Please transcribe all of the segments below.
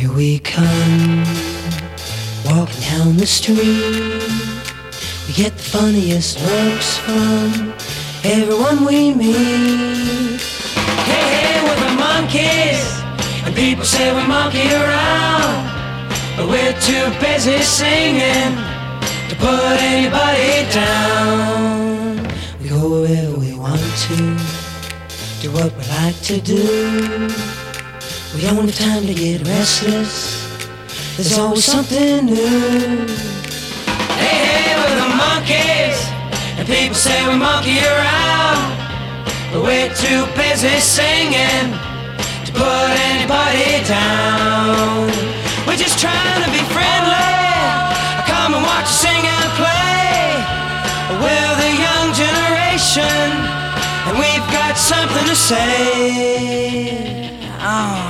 Here we come, walking down the street. We get the funniest looks from everyone we meet. Hey, hey, we're the monkeys, and people say we monkey around, but we're too busy singing to put anybody down. We go wherever we want to, do what we like to do. We don't have time to get restless, there's always something new. Hey, hey, we're the monkeys, and people say we monkey around, but we're too busy singing to put anybody down. We're just trying to be friendly, come and watch us sing and play. We're the young generation, and we've got something to say. Oh.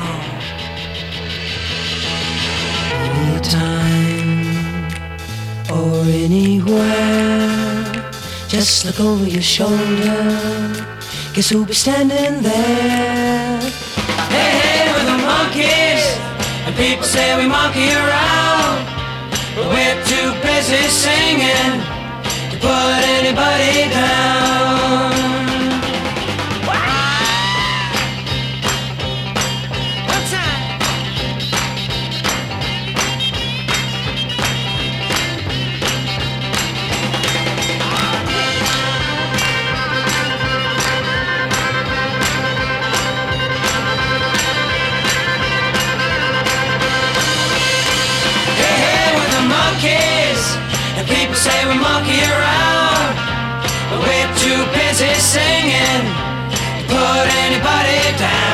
Anytime or anywhere, just look over your shoulder, guess who'll be standing there? Hey, hey, we're the monkeys, and people say we monkey around, but we're too busy singing to put anybody down. And people say we monkey around, but we're too busy singing to put anybody down.